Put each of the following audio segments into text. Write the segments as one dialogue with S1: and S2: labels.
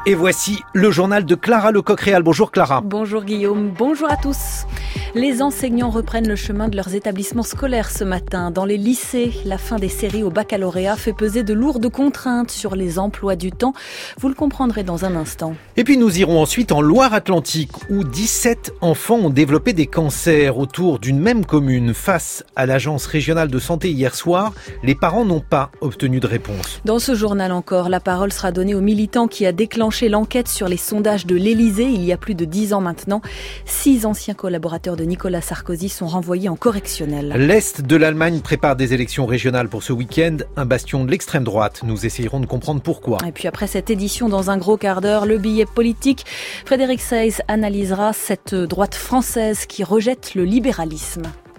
S1: Et voici le journal de Clara Lecoq-Réal. Bonjour Clara.
S2: Bonjour Guillaume, bonjour à tous. Les enseignants reprennent le chemin de leurs établissements scolaires ce matin. Dans les lycées, la fin des séries au baccalauréat fait peser de lourdes contraintes sur les emplois du temps. Vous le comprendrez dans un instant.
S1: Et puis nous irons ensuite en Loire-Atlantique où 17 enfants ont développé des cancers autour d'une même commune. Face à l'agence régionale de santé hier soir, les parents n'ont pas obtenu de réponse.
S2: Dans ce journal encore, la parole sera donnée au militant qui a déclenché l'enquête sur les sondages de l'Élysée il y a plus de 10 ans maintenant. 6 anciens collaborateurs de Nicolas Sarkozy sont renvoyés en correctionnel.
S1: L'Est de l'Allemagne prépare des élections régionales pour ce week-end, un bastion de l'extrême droite. Nous essayerons de comprendre pourquoi.
S2: Et puis après cette édition, dans un gros quart d'heure, le billet politique, Frédéric Seyss analysera cette droite française qui rejette le libéralisme.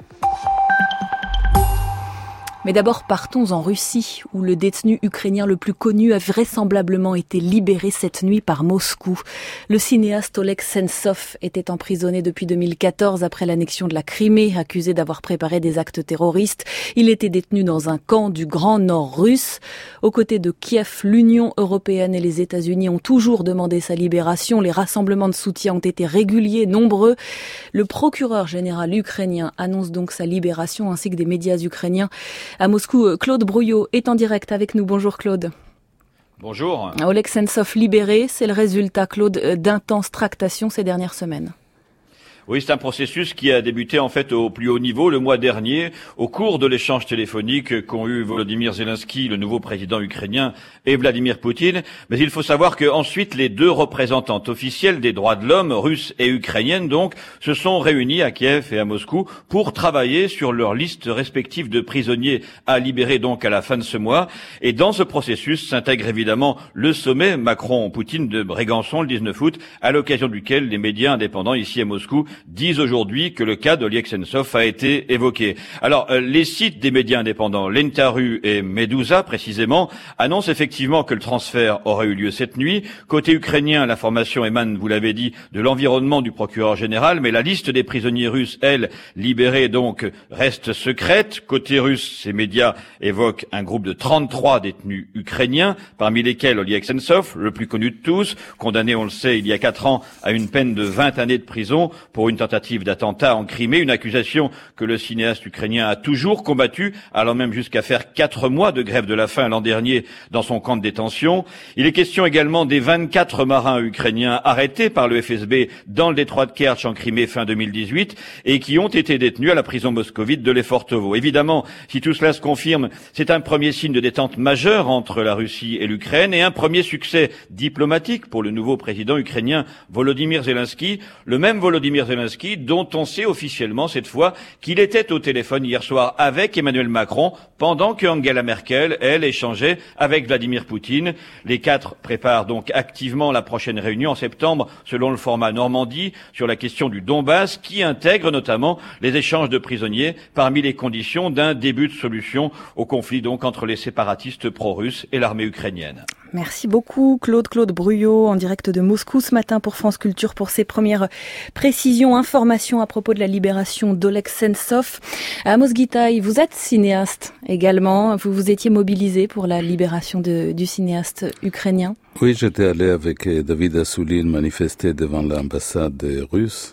S2: Mais d'abord, partons en Russie, où le détenu ukrainien le plus connu a vraisemblablement été libéré cette nuit par Moscou. Le cinéaste Oleg Sentsov était emprisonné depuis 2014 après l'annexion de la Crimée, accusé d'avoir préparé des actes terroristes. Il était détenu dans un camp du Grand Nord russe. Aux côtés de Kiev, l'Union européenne et les États-Unis ont toujours demandé sa libération. Les rassemblements de soutien ont été réguliers, nombreux. Le procureur général ukrainien annonce donc sa libération, ainsi que des médias ukrainiens. À Moscou, Claude Brouillot est en direct avec nous. Bonjour Claude.
S3: Bonjour.
S2: Oleg Sentsov libéré, c'est le résultat, Claude, d'intenses tractations ces dernières semaines.
S3: Oui, c'est un processus qui a débuté en fait au plus haut niveau le mois dernier, au cours de l'échange téléphonique qu'ont eu Volodymyr Zelensky, le nouveau président ukrainien, et Vladimir Poutine. Mais il faut savoir que ensuite les deux représentantes officielles des droits de l'homme, russes et ukrainiennes donc, se sont réunies à Kiev et à Moscou pour travailler sur leurs listes respectives de prisonniers à libérer donc à la fin de ce mois. Et dans ce processus s'intègre évidemment le sommet Macron-Poutine de Brégançon le 19 août, à l'occasion duquel les médias indépendants ici à Moscou disent aujourd'hui que le cas d'Oleg Sentsov a été évoqué. Alors, les sites des médias indépendants, Lentaru et Meduza précisément, annoncent effectivement que le transfert aurait eu lieu cette nuit. Côté ukrainien, l'information émane, vous l'avez dit, de l'environnement du procureur général, mais la liste des prisonniers russes, elle, libérés donc, reste secrète. Côté russe, ces médias évoquent un groupe de 33 détenus ukrainiens, parmi lesquels Oleg Sentsov, le plus connu de tous, condamné, on le sait, il y a 4 ans à une peine de 20 années de prison pour une tentative d'attentat en Crimée, une accusation que le cinéaste ukrainien a toujours combattue, allant même jusqu'à faire 4 mois de grève de la faim l'an dernier dans son camp de détention. Il est question également des 24 marins ukrainiens arrêtés par le FSB dans le détroit de Kertch en Crimée fin 2018 et qui ont été détenus à la prison moscovite de Lefortovo. Évidemment, si tout cela se confirme, c'est un premier signe de détente majeure entre la Russie et l'Ukraine et un premier succès diplomatique pour le nouveau président ukrainien Volodymyr Zelensky, le même Volodymyr Zelensky dont on sait officiellement cette fois qu'il était au téléphone hier soir avec Emmanuel Macron pendant que Angela Merkel, elle, échangeait avec Vladimir Poutine. Les 4 préparent donc activement la prochaine réunion en septembre selon le format Normandie sur la question du Donbass qui intègre notamment les échanges de prisonniers parmi les conditions d'un début de solution au conflit donc entre les séparatistes pro-russes et l'armée ukrainienne.
S2: Merci beaucoup Claude Brouillot en direct de Moscou ce matin pour France Culture pour ses premières précisions, informations à propos de la libération d'Oleg Sentsov. Amos Gitaï, vous êtes cinéaste également, vous vous étiez mobilisé pour la libération du cinéaste ukrainien.
S4: Oui, j'étais allé avec David Assouline manifester devant l'ambassade russe.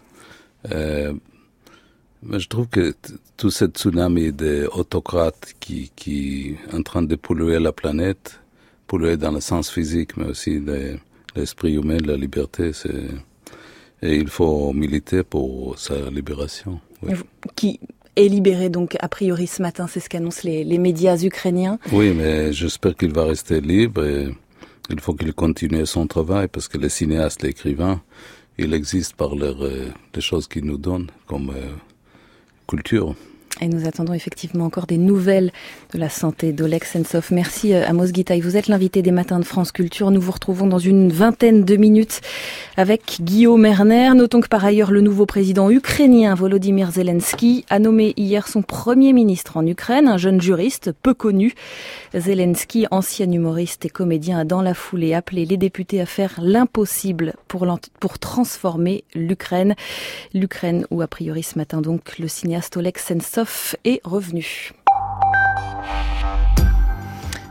S4: Mais je trouve que tout ce tsunami d'autocrates qui est en train de polluer la planète, polluer dans le sens physique, mais aussi l'esprit humain, la liberté, et il faut militer pour sa libération. Oui.
S2: Qui est libéré donc a priori ce matin, c'est ce qu'annoncent les médias ukrainiens.
S4: Oui, mais j'espère qu'il va rester libre et il faut qu'il continue son travail parce que les cinéastes, les écrivains, ils existent par les choses qu'ils nous donnent comme culture.
S2: Et nous attendons effectivement encore des nouvelles de la santé d'Oleg Sentsov. Merci Amos Gitaï. Vous êtes l'invité des Matins de France Culture. Nous vous retrouvons dans une vingtaine de minutes avec Guillaume Erner. Notons que par ailleurs le nouveau président ukrainien Volodymyr Zelensky a nommé hier son premier ministre en Ukraine, un jeune juriste peu connu. Zelensky, ancien humoriste et comédien, a dans la foulée appelé les députés à faire l'impossible pour transformer l'Ukraine. L'Ukraine où a priori ce matin donc le cinéaste Oleg Sentsov est revenu.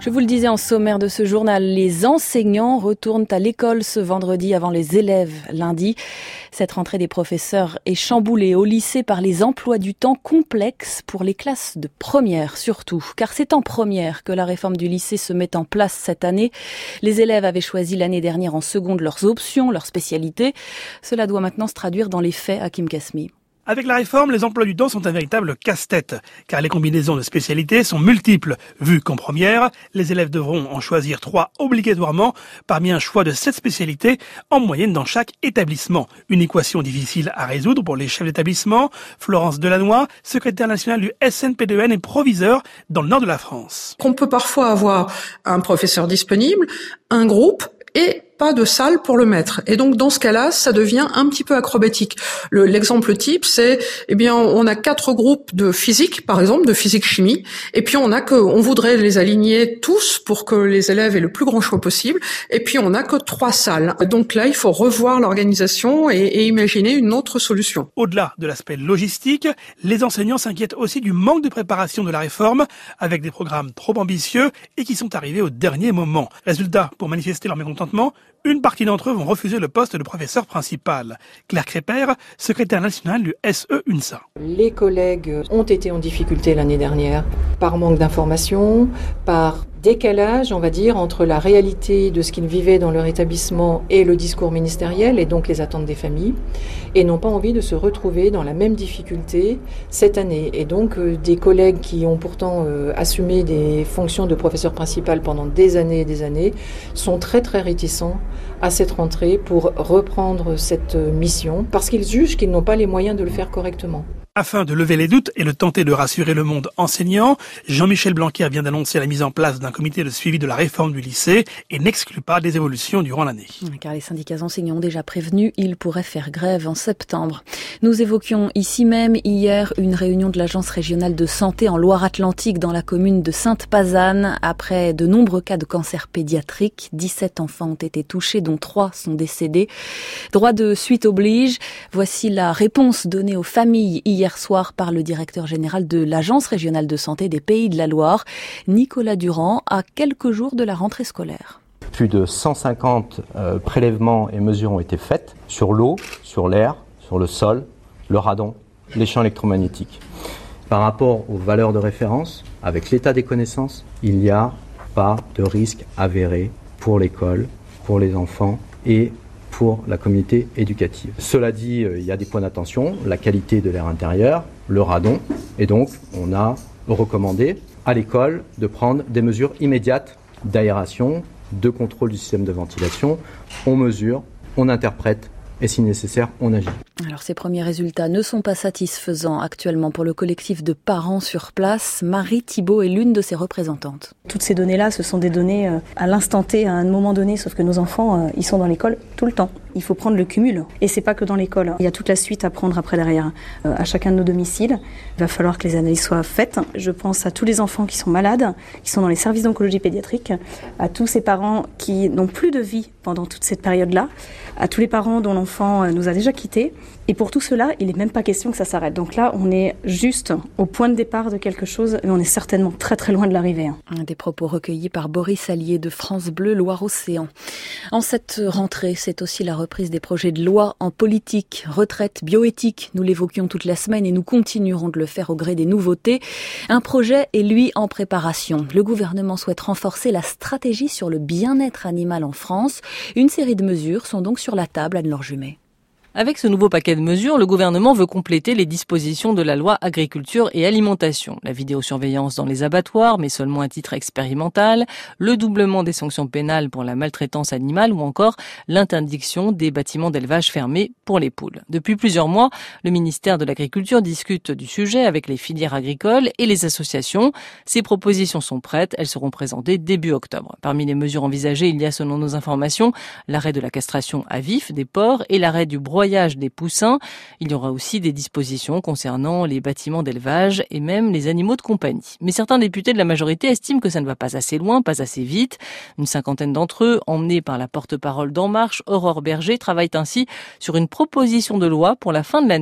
S2: Je vous le disais en sommaire de ce journal, les enseignants retournent à l'école ce vendredi avant les élèves lundi. Cette rentrée des professeurs est chamboulée au lycée par les emplois du temps complexes pour les classes de première surtout. Car c'est en première que la réforme du lycée se met en place cette année. Les élèves avaient choisi l'année dernière en seconde leurs options, leurs spécialités. Cela doit maintenant se traduire dans les faits, Hakim Kasmi.
S5: Avec la réforme, les emplois du temps sont un véritable casse-tête, car les combinaisons de spécialités sont multiples. Vu qu'en première, les élèves devront en choisir 3 obligatoirement, parmi un choix de 7 spécialités en moyenne dans chaque établissement. Une équation difficile à résoudre pour les chefs d'établissement. Florence Delannoy, secrétaire nationale du SNP2N et proviseur dans le nord de la France.
S6: On peut parfois avoir un professeur disponible, un groupe et pas de salle pour le mettre. Et donc, dans ce cas-là, ça devient un petit peu acrobatique. L'exemple type, c'est, on a 4 groupes de physique, par exemple, de physique-chimie, et puis on voudrait les aligner tous pour que les élèves aient le plus grand choix possible, et puis on n'a que 3 salles. Donc là, il faut revoir l'organisation et imaginer une autre solution.
S5: Au-delà de l'aspect logistique, les enseignants s'inquiètent aussi du manque de préparation de la réforme, avec des programmes trop ambitieux et qui sont arrivés au dernier moment. Résultat, pour manifester leur mécontentement, une partie d'entre eux vont refuser le poste de professeur principal. Claire Crépère, secrétaire nationale du SE-UNSA.
S7: Les collègues ont été en difficulté l'année dernière par manque d'informations, par décalage, on va dire, entre la réalité de ce qu'ils vivaient dans leur établissement et le discours ministériel et donc les attentes des familles, et n'ont pas envie de se retrouver dans la même difficulté cette année. Et donc des collègues qui ont pourtant assumé des fonctions de professeur principal pendant des années et des années sont très très réticents à cette rentrée pour reprendre cette mission parce qu'ils jugent qu'ils n'ont pas les moyens de le faire correctement.
S5: Afin de lever les doutes et de tenter de rassurer le monde enseignant, Jean-Michel Blanquer vient d'annoncer la mise en place d'un comité de suivi de la réforme du lycée et n'exclut pas des évolutions durant l'année.
S2: Car les syndicats enseignants ont déjà prévenu, ils pourraient faire grève en septembre. Nous évoquions ici même hier une réunion de l'Agence régionale de santé en Loire-Atlantique dans la commune de Sainte-Pazanne. Après de nombreux cas de cancer pédiatrique, 17 enfants ont été touchés, dont 3 sont décédés. Droit de suite oblige. Voici la réponse donnée aux familles hier soir par le directeur général de l'Agence régionale de santé des Pays de la Loire, Nicolas Durand, à quelques jours de la rentrée scolaire.
S8: Plus de 150 prélèvements et mesures ont été faites sur l'eau, sur l'air, sur le sol, le radon, les champs électromagnétiques. Par rapport aux valeurs de référence, avec l'état des connaissances, il n'y a pas de risque avéré pour l'école, pour les enfants et pour la communauté éducative. Cela dit, il y a des points d'attention, la qualité de l'air intérieur, le radon, et donc on a recommandé à l'école de prendre des mesures immédiates d'aération, de contrôle du système de ventilation. On mesure, on interprète et si nécessaire, on agit.
S2: Alors ces premiers résultats ne sont pas satisfaisants actuellement pour le collectif de parents sur place. Marie Thibault est l'une de ses représentantes.
S9: Toutes ces données-là, ce sont des données à l'instant T, à un moment donné, sauf que nos enfants, ils sont dans l'école tout le temps. Il faut prendre le cumul. Et c'est pas que dans l'école. Il y a toute la suite à prendre après derrière. À chacun de nos domiciles, il va falloir que les analyses soient faites. Je pense à tous les enfants qui sont malades, qui sont dans les services d'oncologie pédiatrique, à tous ces parents qui n'ont plus de vie pendant toute cette période-là, à tous les parents dont l'enfant nous a déjà quittés. Et pour tout cela, il n'est même pas question que ça s'arrête. Donc là, on est juste au point de départ de quelque chose, mais on est certainement très très loin de l'arrivée.
S2: Des propos recueillis par Boris Allier de France Bleu Loire-Océan. En cette rentrée, c'est aussi la reprise des projets de loi en politique, retraite, bioéthique. Nous l'évoquions toute la semaine et nous continuerons de le faire au gré des nouveautés. Un projet est lui en préparation. Le gouvernement souhaite renforcer la stratégie sur le bien-être animal en France. Une série de mesures sont donc sur la table, Anne-Laure Jumet.
S10: Avec ce nouveau paquet de mesures, le gouvernement veut compléter les dispositions de la loi agriculture et alimentation. La vidéosurveillance dans les abattoirs, mais seulement à titre expérimental, le doublement des sanctions pénales pour la maltraitance animale ou encore l'interdiction des bâtiments d'élevage fermés pour les poules. Depuis plusieurs mois, le ministère de l'Agriculture discute du sujet avec les filières agricoles et les associations. Ces propositions sont prêtes, elles seront présentées début octobre. Parmi les mesures envisagées, il y a selon nos informations l'arrêt de la castration à vif des porcs et l'arrêt du broyage des poussins. Il y aura aussi des dispositions concernant les bâtiments d'élevage et même les animaux de compagnie. Mais certains députés de la majorité estiment que ça ne va pas assez loin, pas assez vite. Une cinquantaine d'entre eux, emmenés par la porte-parole d'En Marche, Aurore Berger, travaillent ainsi sur une proposition de loi pour la fin de l'année.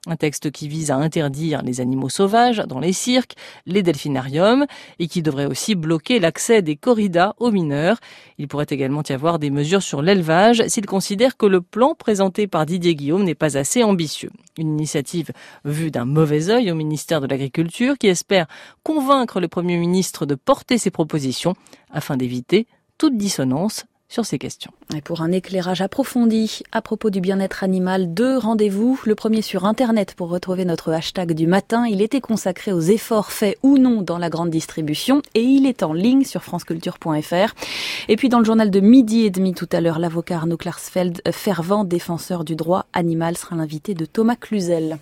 S10: Un texte qui vise à interdire les animaux sauvages dans les cirques, les delphinariums et qui devrait aussi bloquer l'accès des corridas aux mineurs. Il pourrait également y avoir des mesures sur l'élevage s'il considère que le plan présenté par Didier Guillaume n'est pas assez ambitieux. Une initiative vue d'un mauvais œil au ministère de l'Agriculture qui espère convaincre le Premier ministre de porter ses propositions afin d'éviter toute dissonance sur ces questions.
S2: Et pour un éclairage approfondi à propos du bien-être animal, 2 rendez-vous. Le premier sur Internet pour retrouver notre hashtag du matin. Il était consacré aux efforts faits ou non dans la grande distribution et il est en ligne sur franceculture.fr. Et puis dans le journal de 12h30 tout à l'heure, l'avocat Arnaud Klarsfeld, fervent défenseur du droit animal, sera l'invité de Thomas Cluzel.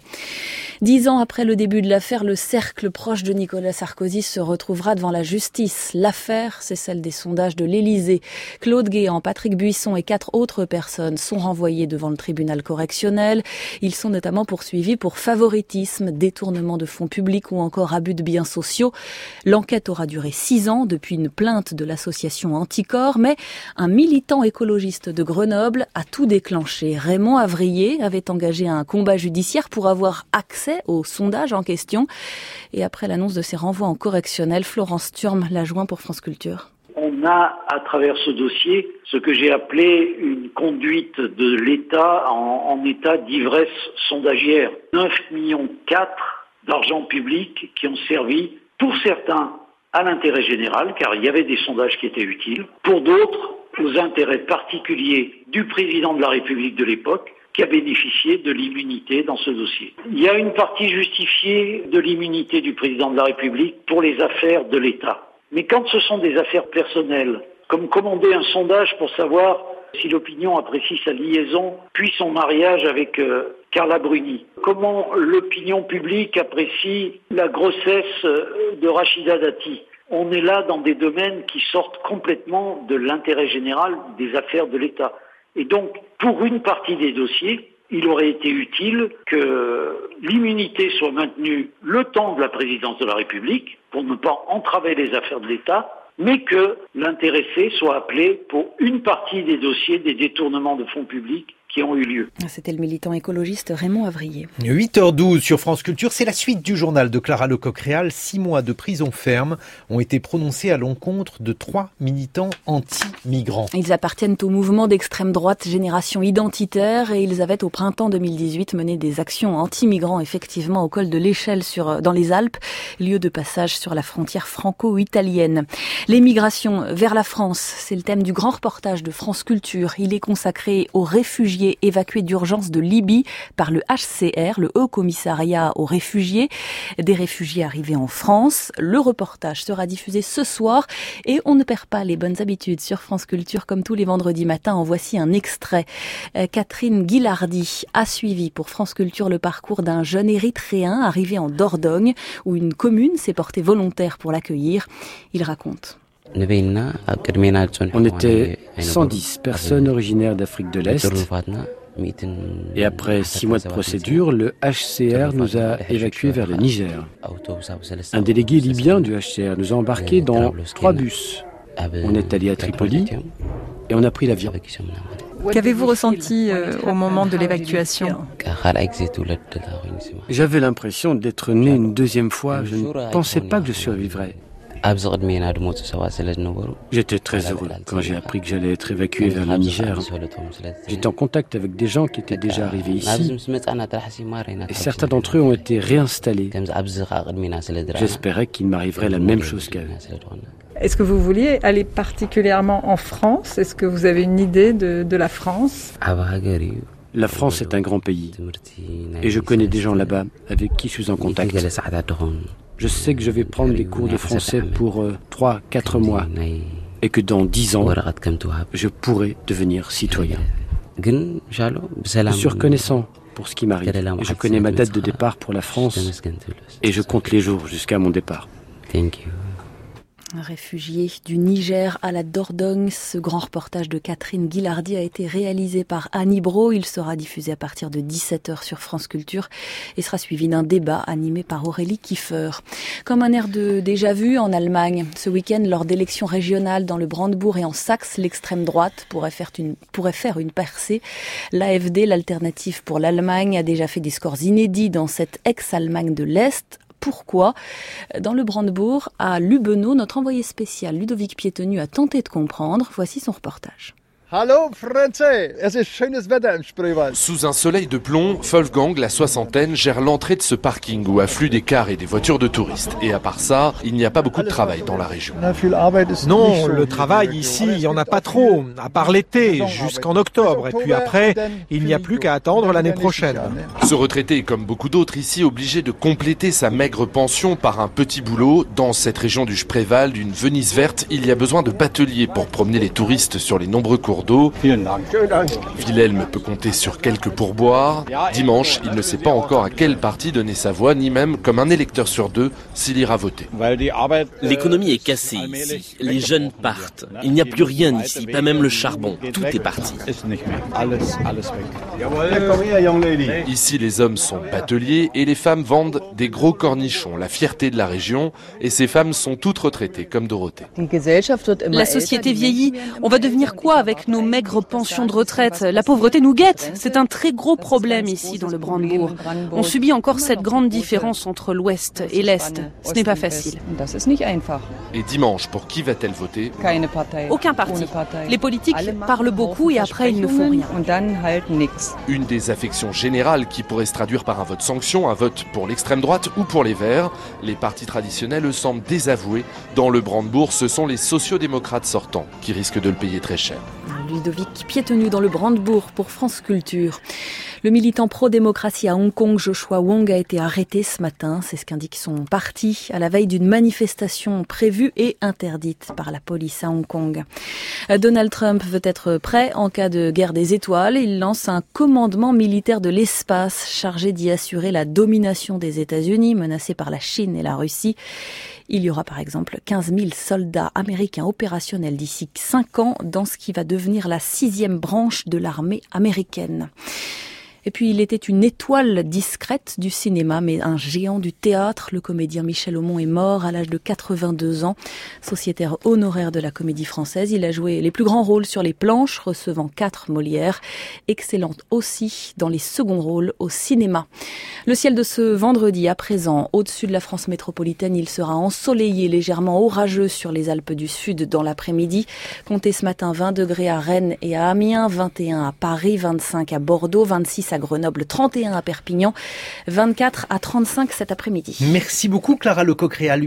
S2: 10 ans après le début de l'affaire, le cercle proche de Nicolas Sarkozy se retrouvera devant la justice. L'affaire, c'est celle des sondages de l'Élysée. Claude Guéant, Patrick Buisson et 4 autres personnes sont renvoyées devant le tribunal correctionnel. Ils sont notamment poursuivis pour favoritisme, détournement de fonds publics ou encore abus de biens sociaux. L'enquête aura duré 6 ans depuis une plainte de l'association Anticorps, mais un militant écologiste de Grenoble a tout déclenché. Raymond Avrier avait engagé un combat judiciaire pour avoir accès aux sondages en question. Et après l'annonce de ses renvois en correctionnel, Florence Thurm l'a joint pour France Culture.
S11: On a, à travers ce dossier, ce que j'ai appelé une conduite de l'État en état d'ivresse sondagière. 9,4 millions d'argent public qui ont servi, pour certains, à l'intérêt général, car il y avait des sondages qui étaient utiles, pour d'autres, aux intérêts particuliers du président de la République de l'époque, qui a bénéficié de l'immunité dans ce dossier. Il y a une partie justifiée de l'immunité du président de la République pour les affaires de l'État. Mais quand ce sont des affaires personnelles, comme commander un sondage pour savoir si l'opinion apprécie sa liaison, puis son mariage avec Carla Bruni, comment l'opinion publique apprécie la grossesse de Rachida Dati, on est là dans des domaines qui sortent complètement de l'intérêt général des affaires de l'État. Et donc, pour une partie des dossiers, il aurait été utile que l'immunité soit maintenue le temps de la présidence de la République, pour ne pas entraver les affaires de l'État, mais que l'intéressé soit appelé pour une partie des dossiers des détournements de fonds publics qui ont eu lieu.
S2: C'était le militant écologiste Raymond Avrier.
S1: 8h12 sur France Culture, c'est la suite du journal de Clara Lecoq-Réal. 6 mois de prison ferme ont été prononcés à l'encontre de 3 militants anti-migrants.
S2: Ils appartiennent au mouvement d'extrême droite Génération Identitaire et ils avaient au printemps 2018 mené des actions anti-migrants effectivement au col de l'Échelle dans les Alpes, lieu de passage sur la frontière franco-italienne. Les migrations vers la France, c'est le thème du grand reportage de France Culture. Il est consacré aux réfugiés évacués d'urgence de Libye par le HCR, le Haut Commissariat aux réfugiés, des réfugiés arrivés en France. Le reportage sera diffusé ce soir et on ne perd pas les bonnes habitudes sur France Culture comme tous les vendredis matins. En voici un extrait. Catherine Guilardi a suivi pour France Culture le parcours d'un jeune érythréen arrivé en Dordogne où une commune s'est portée volontaire pour l'accueillir. Il raconte.
S12: On était 110 personnes originaires d'Afrique de l'Est et après 6 mois de procédure, le HCR nous a évacués vers le Niger. Un délégué libyen du HCR nous a embarqués dans 3 bus. On est allé à Tripoli et on a pris l'avion.
S10: Qu'avez-vous ressenti au moment de l'évacuation ?
S12: J'avais l'impression d'être né une deuxième fois. Je ne pensais pas que je survivrais. J'étais très heureux quand j'ai appris que j'allais être évacué vers le Niger. J'étais en contact avec des gens qui étaient déjà arrivés ici et certains d'entre eux ont été réinstallés. J'espérais qu'il m'arriverait la même chose qu'à eux.
S13: Est-ce que vous vouliez aller particulièrement en France ? Est-ce que vous avez une idée de la France ?
S12: La France est un grand pays et je connais des gens là-bas avec qui je suis en contact. Je sais que je vais prendre des cours de français pour 3-4 mois et que dans 10 ans, je pourrai devenir citoyen. Je suis reconnaissant pour ce qui m'arrive. Et je connais ma date de départ pour la France et je compte les jours jusqu'à mon départ.
S2: Réfugiés du Niger à la Dordogne, ce grand reportage de Catherine Guillardi a été réalisé par Annie Brault. Il sera diffusé à partir de 17h sur France Culture et sera suivi d'un débat animé par Aurélie Kiefer. Comme un air de déjà-vu en Allemagne, ce week-end, lors d'élections régionales dans le Brandebourg et en Saxe, l'extrême droite pourrait faire une percée. L'AfD, l'Alternative pour l'Allemagne, a déjà fait des scores inédits dans cette ex-Allemagne de l'Est. Pourquoi ? Dans le Brandebourg, à Lubbenau, notre envoyé spécial Ludovic Piétenu a tenté de comprendre. Voici son reportage.
S14: Hallo Français, es ist schönes Wetter im Spreewald.
S15: Sous un soleil de plomb, Wolfgang, la soixantaine, gère l'entrée de ce parking où affluent des cars et des voitures de touristes. Et à part ça, il n'y a pas beaucoup de travail dans la région.
S16: Non, le travail ici, il n'y en a pas trop, à part l'été, jusqu'en octobre. Et puis après, il n'y a plus qu'à attendre l'année prochaine.
S15: Ce retraité est comme beaucoup d'autres ici obligé de compléter sa maigre pension par un petit boulot. Dans cette région du Spreewald, une Venise verte, il y a besoin de bateliers pour promener les touristes sur les nombreux cours d'eau. Wilhelm peut compter sur quelques pourboires. Dimanche, il ne sait pas encore à quel parti donner sa voix, ni même, comme un électeur sur deux, s'il ira voter.
S17: L'économie est cassée ici. Les jeunes partent. Il n'y a plus rien ici, pas même le charbon. Tout est parti.
S15: Ici, les hommes sont bateliers et les femmes vendent des gros cornichons, la fierté de la région. Et ces femmes sont toutes retraitées, comme Dorothée.
S18: La société vieillit. On va devenir quoi avec nos maigres pensions de retraite? La pauvreté nous guette. C'est un très gros problème ici dans le Brandebourg. On subit encore cette grande différence entre l'Ouest et l'Est. Ce n'est pas facile.
S15: Et dimanche, pour qui va-t-elle voter?
S18: Aucun parti. Les politiques parlent beaucoup et après ils ne font rien.
S15: Une des affections générales qui pourrait se traduire par un vote sanction, un vote pour l'extrême droite ou pour les Verts. Les partis traditionnels, eux, semblent désavoués. Dans le Brandebourg, ce sont les sociodémocrates sortants qui risquent de le payer très cher.
S2: Ludovic Piétenu dans le Brandebourg pour France Culture. Le militant pro-démocratie à Hong Kong, Joshua Wong, a été arrêté ce matin. C'est ce qu'indique son parti à la veille d'une manifestation prévue et interdite par la police à Hong Kong. Donald Trump veut être prêt en cas de guerre des étoiles. Il lance un commandement militaire de l'espace chargé d'y assurer la domination des États-Unis, menacés par la Chine et la Russie. Il y aura par exemple 15 000 soldats américains opérationnels d'ici 5 ans dans ce qui va devenir la 6e branche de l'armée américaine. Et puis il était une étoile discrète du cinéma, mais un géant du théâtre. Le comédien Michel Aumont est mort à l'âge de 82 ans. Sociétaire honoraire de la Comédie Française, il a joué les plus grands rôles sur les planches, recevant 4 Molières. Excellent aussi dans les seconds rôles au cinéma. Le ciel de ce vendredi, à présent, au-dessus de la France métropolitaine, il sera ensoleillé, légèrement orageux sur les Alpes du Sud dans l'après-midi. Comptez ce matin 20 degrés à Rennes et à Amiens, 21 à Paris, 25 à Bordeaux, 26 à Grenoble, 31 à Perpignan, 24 à 35 cet après-midi.
S1: Merci beaucoup Clara Lecoq-Réal.